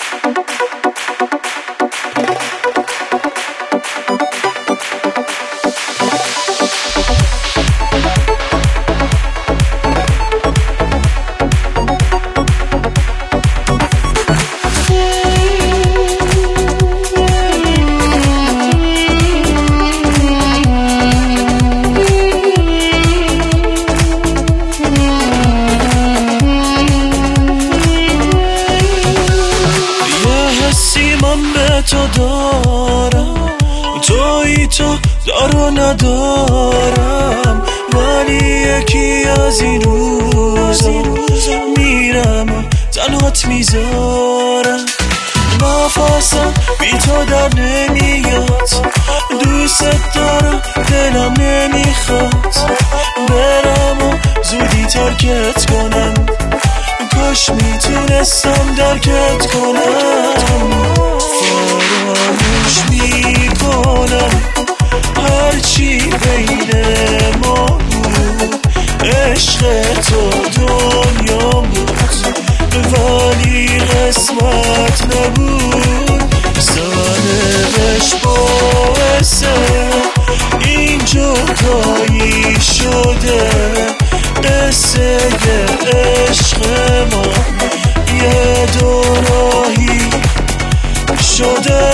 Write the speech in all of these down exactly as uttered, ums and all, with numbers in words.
من به تو دارم، تویی تو دارو ندارم، ولی یکی از این روزا میرم و تنهات میذارم. نفسم بی تو در نمیاد، دوست دارم دلم نمیخواد، برم و زودی ترکت کنم، کاش میتونستم درکت کنم. فراموش میکنم هرچی بین ما بود، عشق تو دنیا بود، ولی قسمت نبود. سرنوشت باعث این جدایی شده، قصه عشق ما یه دوراهی شده.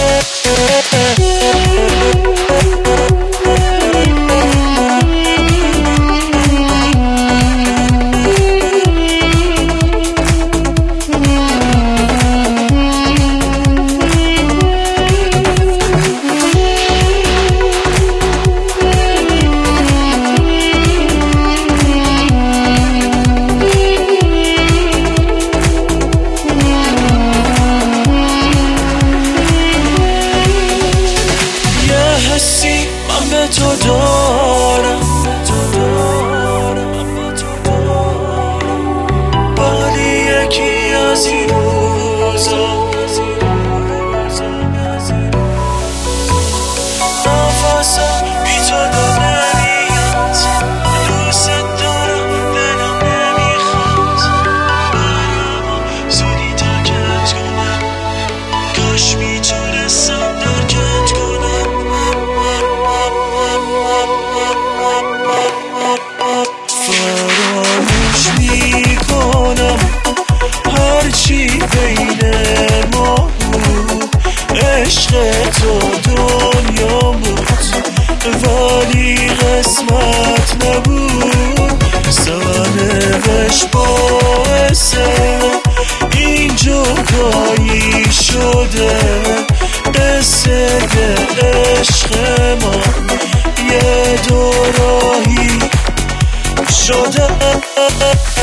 من به تو دارم، ولی یکی از این روزا نفسم بی تو در نمیاد، دوست دارم دلم نمیخواد، برم و زودی ترکت کنم، کاش میتونستم درکت کنم. فراموش میکنم هرچی بین ما بود، عشق تو دنیا بود، ولی قسمت نبود. سرنوشت باعث این جدایی شده، قصه عشق ما یه دوراهی شده.